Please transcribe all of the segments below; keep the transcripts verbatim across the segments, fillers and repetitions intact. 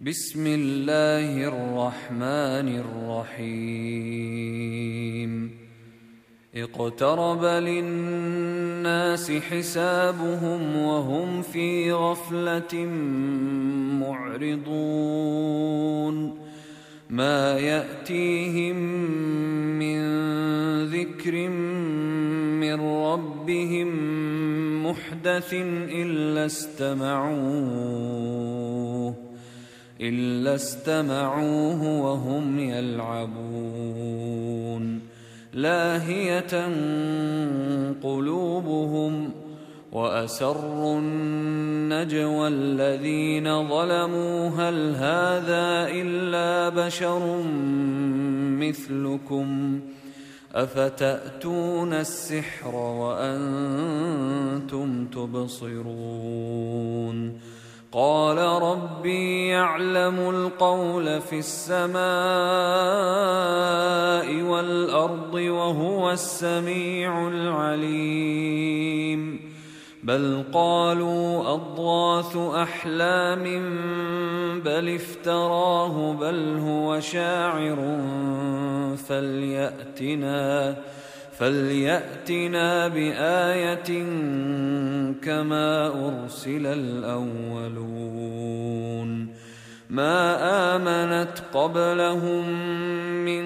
بسم الله الرحمن الرحيم اقترب للناس حسابهم وهم في غفلة معرضون ما يأتيهم من ذكر من ربهم محدث إلا استمعوه إلا استمعوه وهم يلعبون لاهية قلوبهم وأسروا النجوى الذين ظلموا هل هذا إلا بشر مثلكم أفتأتون السحر وأنتم تبصرون قال ربي يعلم القول في السماء والأرض وهو السميع العليم بل قالوا أضغاث أحلام بل افتراه بل هو شاعر فليأتنا فليأتنا بآية كما أرسل الأولون ما آمنت قبلهم من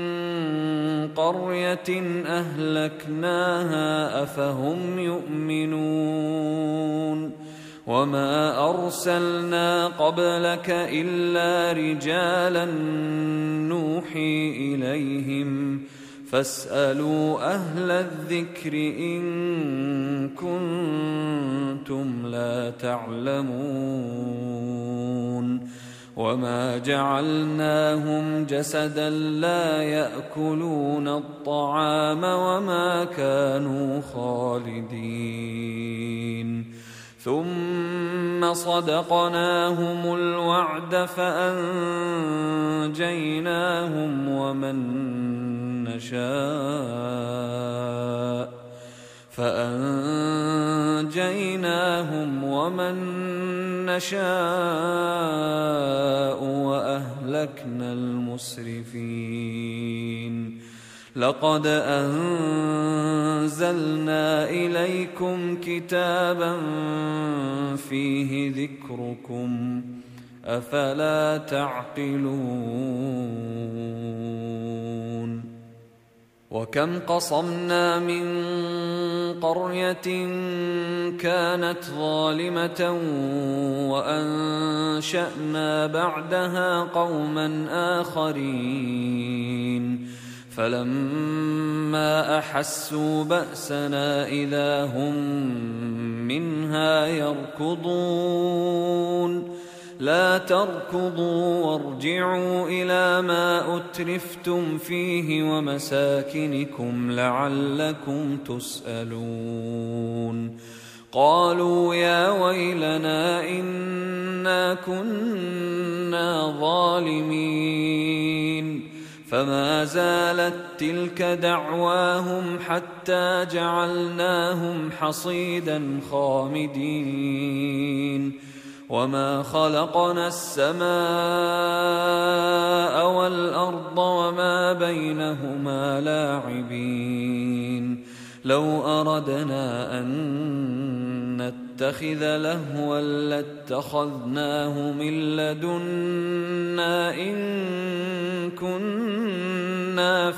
قرية أهلكناها أفهم يؤمنون وما أرسلنا قبلك إلا رجالا نوحي إليهم فاسألوا أهل الذكر إن كنتم لا تعلمون وما جعلناهم جسدا لا يأكلون الطعام وما كانوا خالدين ثم صدقناهم الوعد فأنجيناهم ومن نشاء فأنجيناهم ومن نشاء وأهلكنا المسرفين لقد أنزلنا إليكم كتابا فيه ذكركم أفلا تعقلون وكم قصمنا من قرية كانت ظالمة وأنشأنا بعدها قوما آخرين فلما أحسوا بأسنا إذا هم منها يركضون لا تركضوا وارجعوا إلى ما أترفتم فيه ومساكنكم لعلكم تسألون قالوا يا ويلنا إنا كنا ظالمين فما زالت تلك دعواهم حتى جعلناهم حصيدا خامدين وما خلقنا السماء والأرض وما بينهما لاعبين لو أردنا أن نتخذ لهوا لاتخذناه من لدنا إن كنا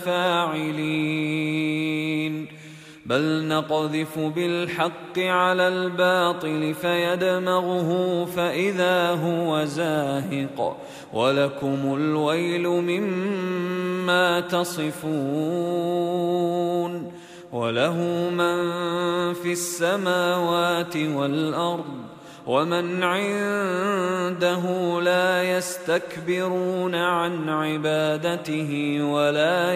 فاعلين بل نقذف بالحق على الباطل فيدمغه فإذا هو زاهق ولكم الويل مما تصفون وله من في السماوات والأرض ومن عنده لا يستكبرون عن عبادته ولا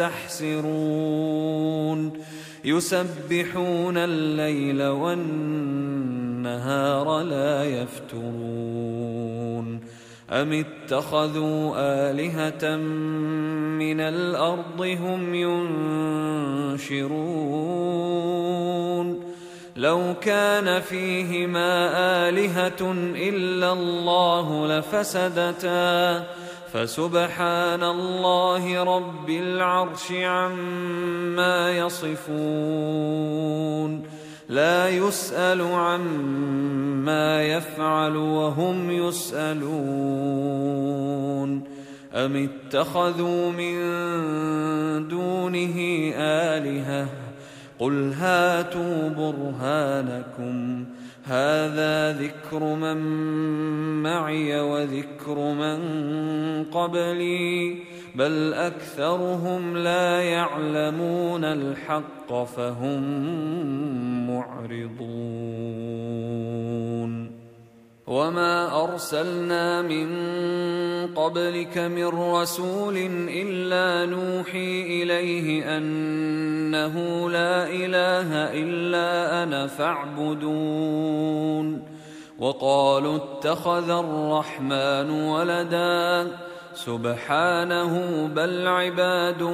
يستحسرون يسبحون الليل والنهار لا يفترون أم اتخذوا آلهة من الأرض هم ينشرون لو كان فيهما آلهة إلا الله لفسدتا فسبحان الله رب العرش عما يصفون لا يسأل عما يفعل وهم يسألون أم اتخذوا من دونه آلهة قل هاتوا برهانكم هذا ذكر من معي وذكر من قبلي بل أكثرهم لا يعلمون الحق فهم معرضون وما أرسلنا من قبلك من رسول إلا نوحي إليه أنه لا إله إلا أنا فاعبدون وقالوا اتخذ الرحمن ولدا سبحانه بل عباد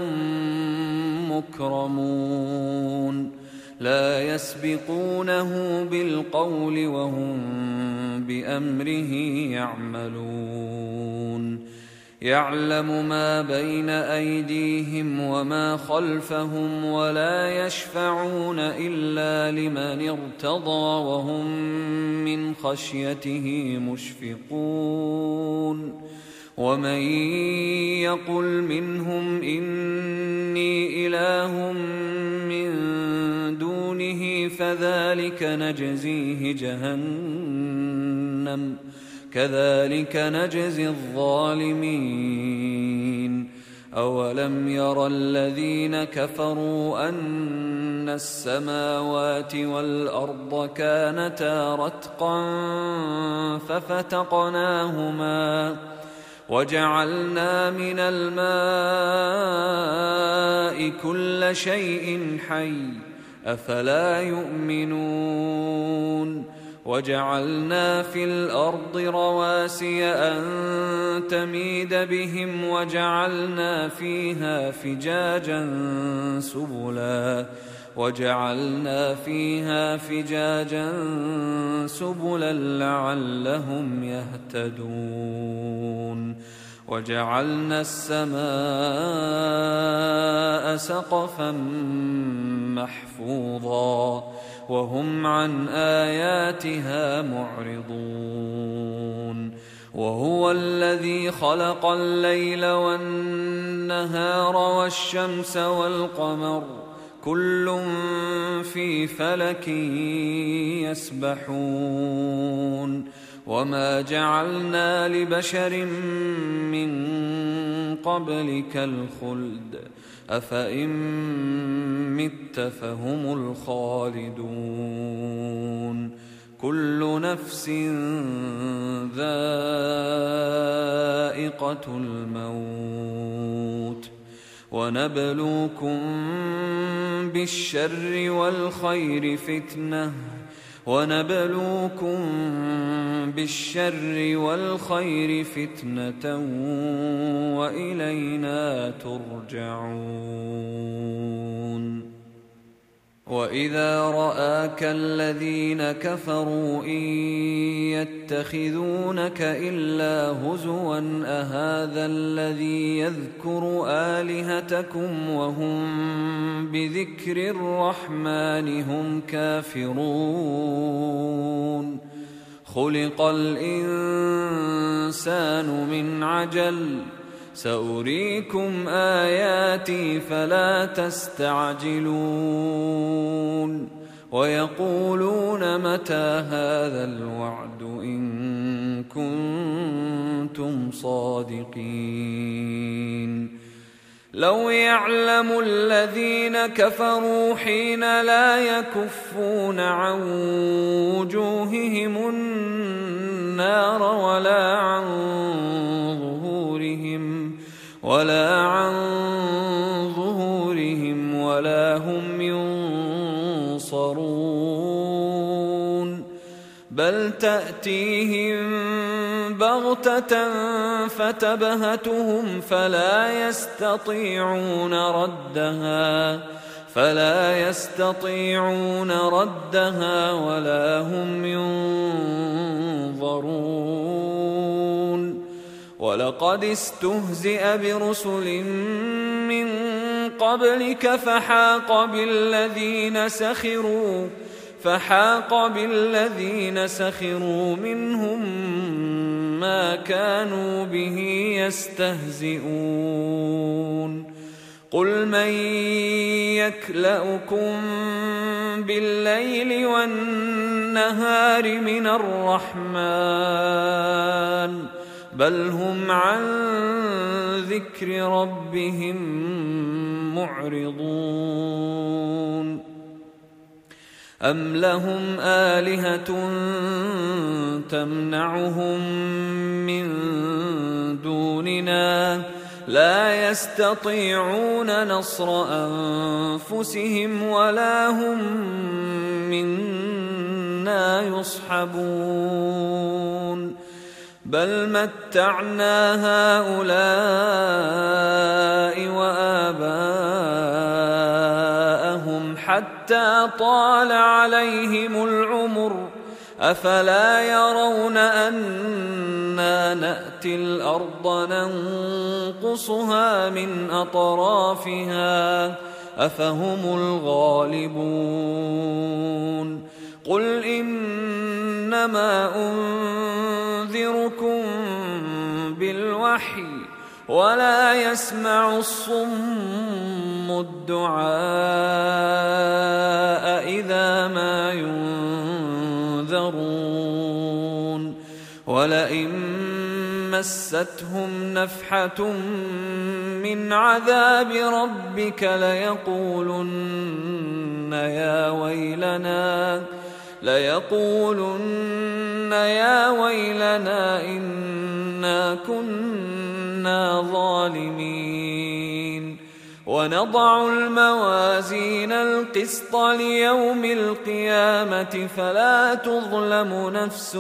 مكرمون لا يسبقونه بالقول وهم بأمره يعملون يعلم ما بين أيديهم وما خلفهم ولا يشفعون إلا لمن ارتضى وهم من خشيته مشفقون ومن يقل منهم إني إله من دونه فذلك نجزيه جهنم كذلك نجزي الظالمين أولم ير الذين كفروا أن السماوات والأرض كانتا رتقا ففتقناهما وجعلنا من الماء كل شيء حي أفلا يؤمنون وجعلنا في الأرض رواسي أن تميد بهم وجعلنا فيها فجاجا سبلا وجعلنا فيها فجاجا سبلا لعلهم يهتدون وجعلنا السماء سقفا محفوظا وهم عن آياتها معرضون وهو الذي خلق الليل والنهار والشمس والقمر كل في فلك يسبحون وما جعلنا لبشر من قبلك الخلد أفإن مت فهم الخالدون كل نفس ذائقة الموت ونبلوكم بالشر والخير فتنة ونبلوكم بالشر والخير فتنة وإلينا ترجعون وإذا رآك الذين كفروا إن يتخذونك إلا هزوا أهذا الذي يذكر آلهتكم وهم بذكر الرحمن هم كافرون خلق الإنسان من عجل سأريكم آياتي فلا تستعجلون ويقولون متى هذا الوعد إن كنتم صادقين لو يعلم الذين كفروا حين لا يكفون عن وجوههم النار ولا عن ظهورهم ولا عن ظهورهم ولا هم ينصرون بل تأتيهم بغتة فتبهتهم فلا يستطيعون ردها فلا يستطيعون ردها ولا هم ينظرون ولقد استهزئ برسل من قبلك فحاق بالذين سخروا فحاق بالذين سخروا منهم ما كانوا به يستهزئون قل من يكلؤكم بالليل والنهار من الرحمن بل هم عن ذكر ربهم معرضون أم لهم آلهة تمنعهم من دوننا لا يستطيعون نصر أنفسهم ولا هم منا يصحبون بل متعنا هؤلاء وآباءهم حتى طال عليهم العمر أفلا يرون أنا نأتي الأرض ننقصها من أطرافها أفهم الغالبون قل إنما أنذركم بالوحي ولا يسمع الصم الدعاء إذا ما ينذرون ولئن مستهم نفحة من عذاب ربك ليقولن يا ويلنا ليقولن يا ويلنا إنا كنا ظالمين ونضع الموازين القسط ليوم القيامة فلا تظلم نفس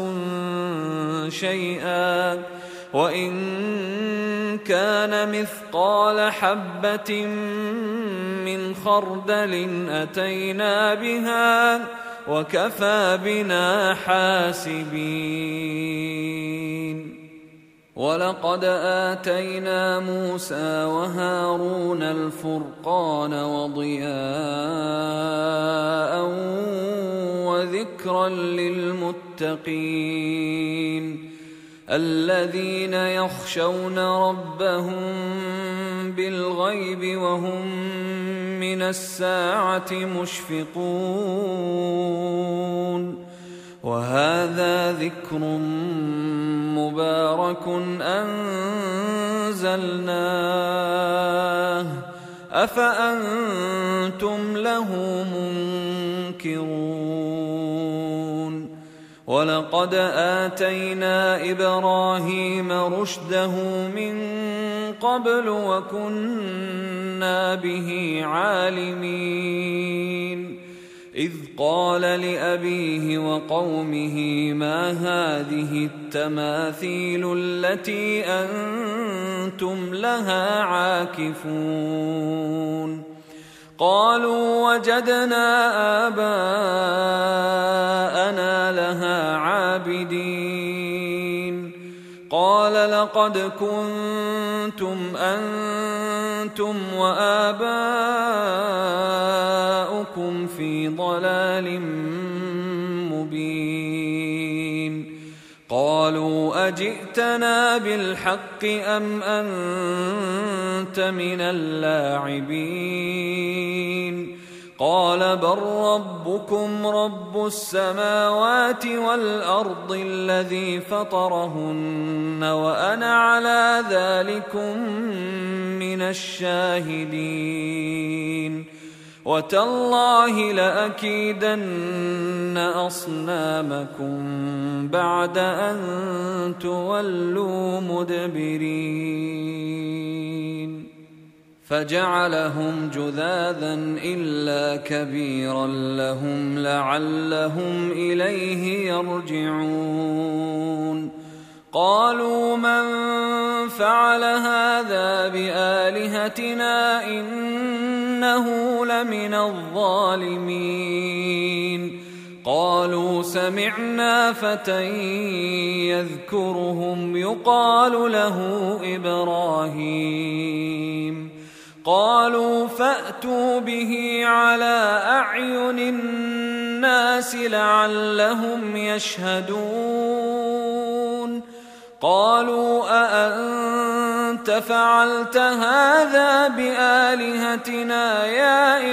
شيئا وإن كان مثقال حبة من خردل أتينا بها وكفى بنا حاسبين ولقد آتينا موسى وهارون الفرقان وضياء وذكرا للمتقين الذين يخشون ربهم بالغيب وهم من الساعة مشفقون وهذا ذكر مبارك أنزلناه أفأنتم له منكرون ولقد آتينا إبراهيم رشده من قبل وكنا به عالمين إذ قال لأبيه وقومه ما هذه التماثيل التي أنتم لها عاكفون قالوا وجدنا آباءنا لها عابدين قال لقد كنتم أنتم وآباؤكم في ضلال مبين قالوا أجئتنا بالحق أم أنت من اللاعبين قال بل ربكم رب السماوات والأرض الذي فطرهن وأنا على ذلكم من الشاهدين وتالله لأكيدن أصنامكم بعد أن تولوا مدبرين فجعلهم جذاذا إلا كبيرا لهم لعلهم إليه يرجعون قالوا من فعل هذا بآلهتنا إن إنه لمن الظالمين. قالوا سمعنا فتى يذكرهم يقال له إبراهيم. قالوا فأتوا به على أعين الناس لعلهم يشهدون. قالوا أأنت فعلت هذا بآلهتنا يا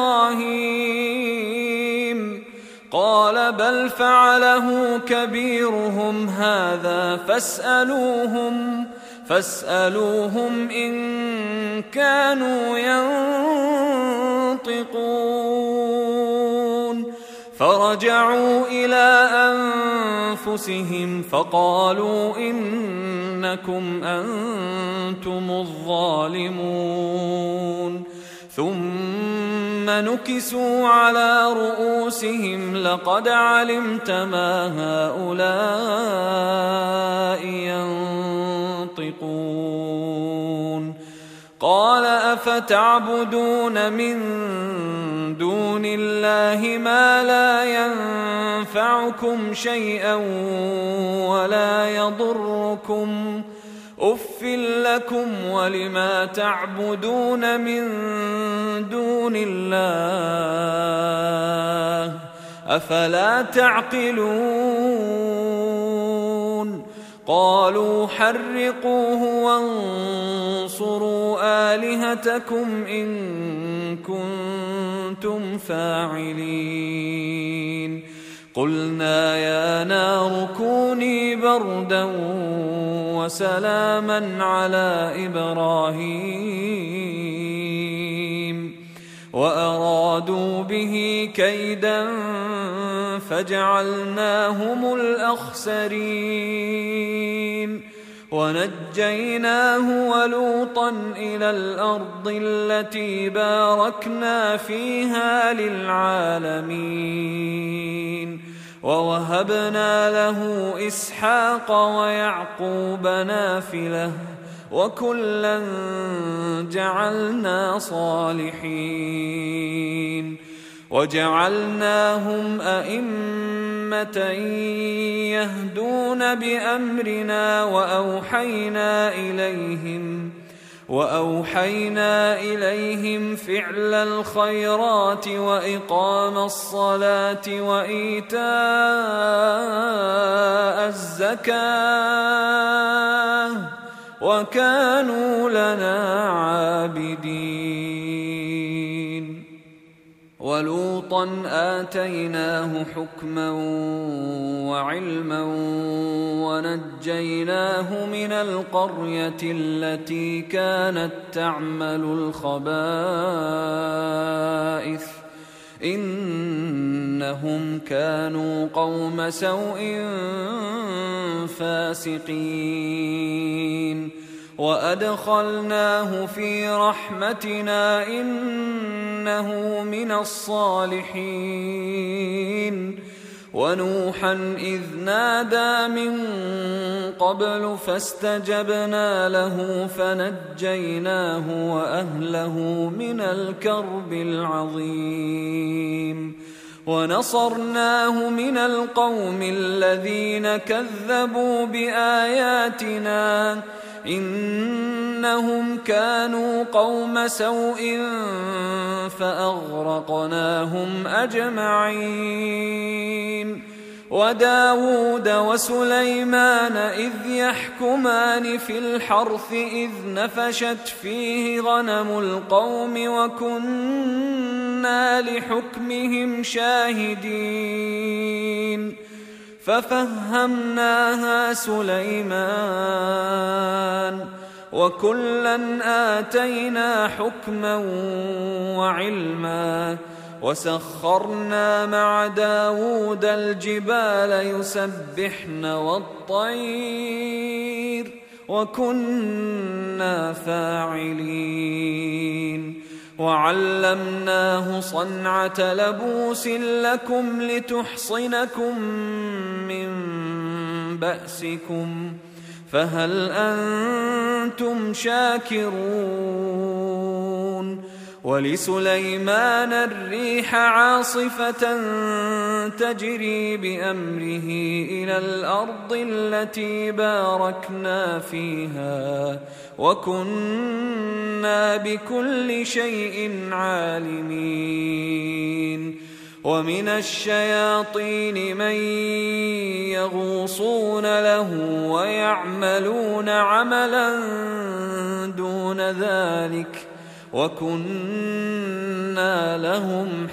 إبراهيم؟ قال بل فعله كبيرهم هذا فاسألوهم فاسألوهم إن كانوا ينطقون. فرجعوا إلى أنفسهم فقالوا إنكم أنتم الظالمون. ثم نكسوا على رؤوسهم لقد علمت ما هؤلاء ينطقون. قال أفتعبدون من دون الله ما لا ينفعكم شيئا ولا يضركم أف لكم ولما تعبدون من دون الله أفلا تعقلون. قالوا حرقوه وانصروا آلهتكم إن كنتم فاعلين. قلنا يا نار كوني بردا وسلاما على إبراهيم وأرادوا به كيدا فجعلناهم الأخسرين. ونجيناه ولوطا إلى الأرض التي باركنا فيها للعالمين. ووهبنا له إسحاق ويعقوب نافلة وكلا جعلنا صالحين. وجعلناهم أئمة يهدون بأمرنا وأوحينا إليهم وأوحينا إليهم فعل الخيرات وإقام الصلاة وإيتاء الزكاة وكانوا لنا عابدين. ولوطا آتيناه حكما وعلما ونجيناه من القرية التي كانت تعمل الخبائث إنهم كانوا قوم سوء فاسقين. وأدخلناه في رحمتنا إنه من الصالحين. ونوحا إذ نادى من قبل فاستجبنا له فنجيناه وأهله من الكرب العظيم. ونصرناه من القوم الذين كذبوا بآياتنا إنهم كانوا قوم سوء فأغرقناهم أجمعين. وداود وسليمان إذ يحكمان في الحرث إذ نفشت فيه غنم القوم وكنا لحكمهم شاهدين. ففهمناها سليمان وكلا آتينا حكما وعلما. وسخرنا مع داود الجبال يسبحن والطير وكنا فاعلين. وعلمناه صنعة لبوس لكم لتحصنكم من بأسكم فهل أنتم شاكرون. ولسليمان الريح عاصفة تجري بأمره إلى الأرض التي باركنا فيها وكنا بكل شيء عالمين. ومن الشياطين من يغوصون له ويعملون عملا دون ذلك وكنا لهم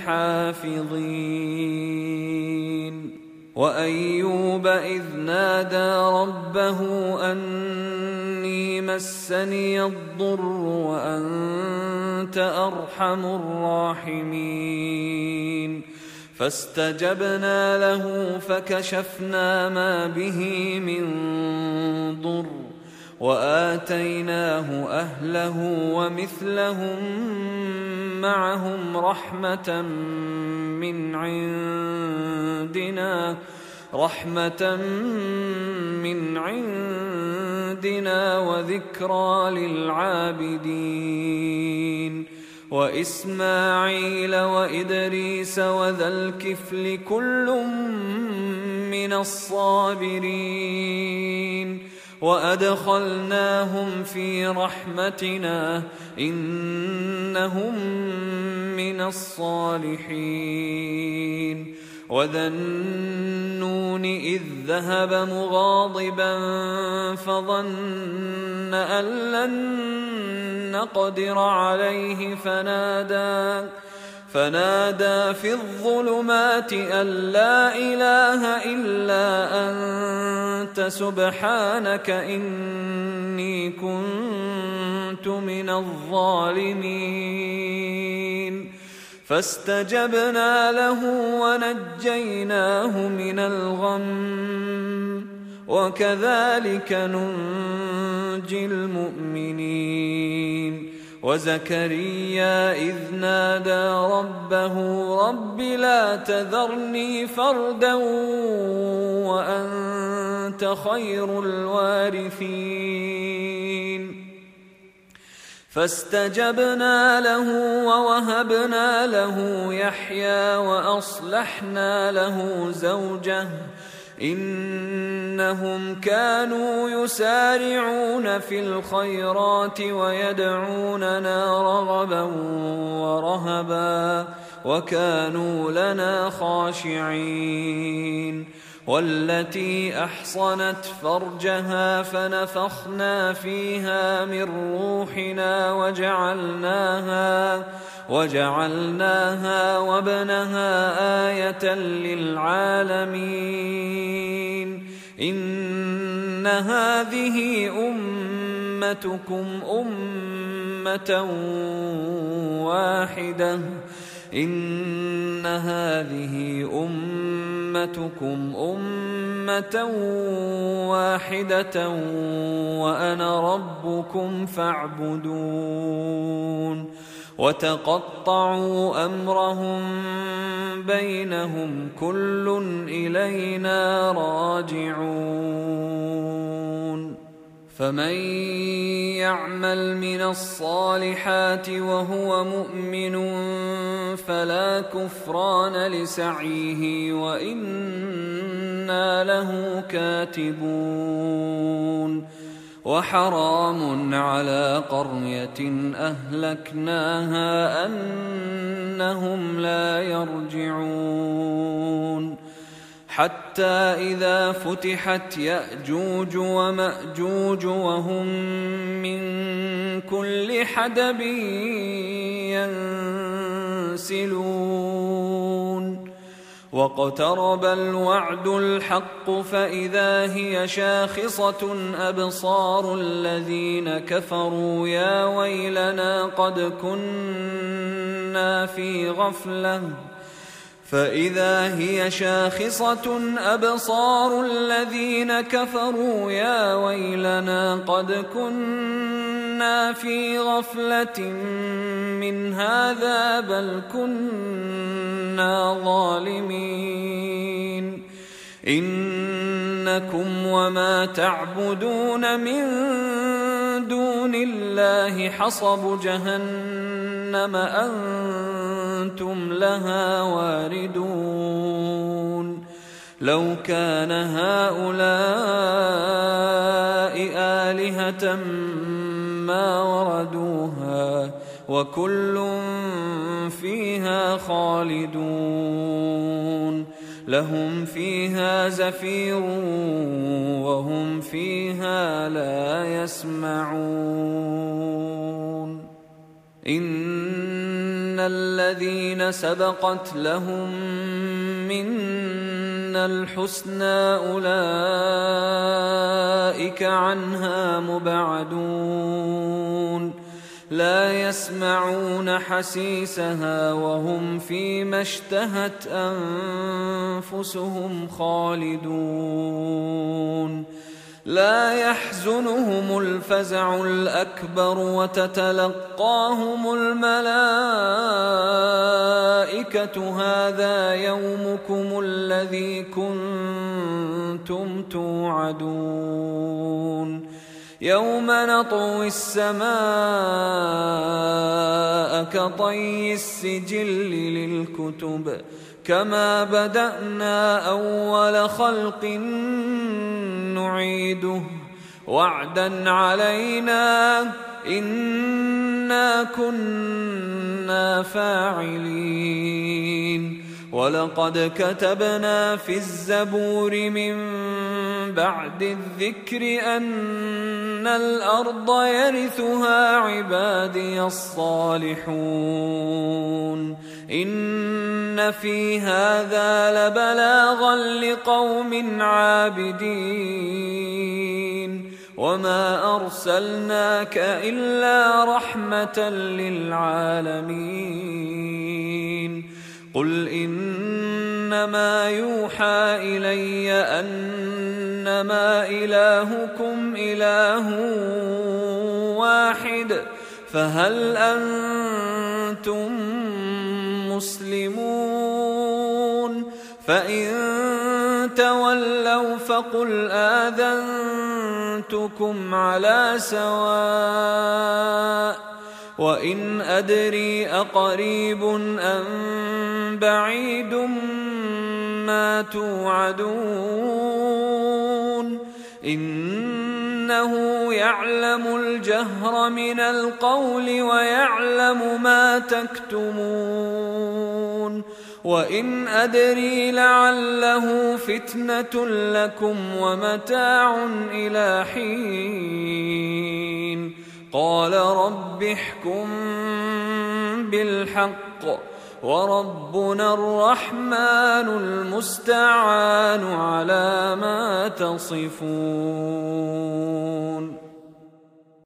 حافظين. وأيوب إذ نادى ربه أني مسني الضر وأنت أرحم الراحمين فاستجبنا له فكشفنا ما به من ضر وآتيناه أهله ومثلهم معهم رحمة من عندنا رحمة من عندنا وذكرى للعابدين. وإسماعيل وإدريس وذا الكفل كل من الصابرين وأدخلناهم في رحمتنا إنهم من الصالحين. وذا النون إذ ذهب مغاضبا فظن أن لن نقدر عليه فنادى فنادى في الظلمات أن لا إله إلا أنت سبحانك إني كنت من الظالمين. فاستجبنا له ونجيناه من الغم وكذلك ننجي المؤمنين. وزكريا إذ نادى ربه رب لا تذرني فردا وأنت خير الوارثين فاستجبنا له ووهبنا له يحيى وأصلحنا له زوجه إنهم كانوا يسارعون في الخيرات ويدعوننا رغبا ورهبا وكانوا لنا خاشعين. والتي أحصنت فرجها فنفخنا فيها من روحنا وجعلناها وجعلناها وابنها آية للعالمين. إن هذه أمتكم أمة واحدة إن هذه أمتكم أمة واحدة وأنا ربكم فاعبدون. وتقطعوا أمرهم بينهم كل إلينا راجعون. فمن يعمل من الصالحات وهو مؤمن فلا كفران لسعيه وإنا له كاتبون. وحرام على قرية أهلكناها أنهم لا يرجعون حتى إذا فتحت يأجوج ومأجوج وهم من كل حدب ينسلون. واقترب الوعد الحق فإذا هي شاخصة أبصار الذين كفروا يا ويلنا قد كنا في غفلة فإذا هي شاخصة أبصار الذين كفروا يا ويلنا قد كنا في غفلة من هذا بل كنا ظالمين. إنكم وما تعبدون من دون الله حصب جهنم أنتم لها واردون لو كان هؤلاء آلهة ما وردوها وكل فيها خالدون لهم فيها زفير وهم فيها لا يسمعون إن الذين سبقت لهم منا الحسنى أولئك عنها مبعدون لا يسمعون حسيسها وهم فيما اشتهت أنفسهم خالدون لا يحزنهم الفزع الأكبر وتتلقاهم الملائكة هذا يومكم الذي كنتم توعدون يوم نطوي السماء كطي السجل للكتب كما بدأنا أول خلق نعيده وعدا علينا إنا كنا فاعلين ولقد كتبنا في الزبور من بعد الذكر أن الأرض يرثها عبادي الصالحون إن في هذا لبلاغا لقوم عابدين وما أرسلناك إلا رحمة للعالمين قل إنما يوحى إلي أنما إلهكم إله واحد فهل أنتم مسلمون فإن تولوا فقل آذنتكم على سواء وإن أدري أقريب أم بعيد ما توعدون إنه يعلم الجهر من القول ويعلم ما تكتمون وإن أدري لعله فتنة لكم ومتاع إلى حين قال رب احكم بالحق وربنا الرحمن المستعان على ما تصفون.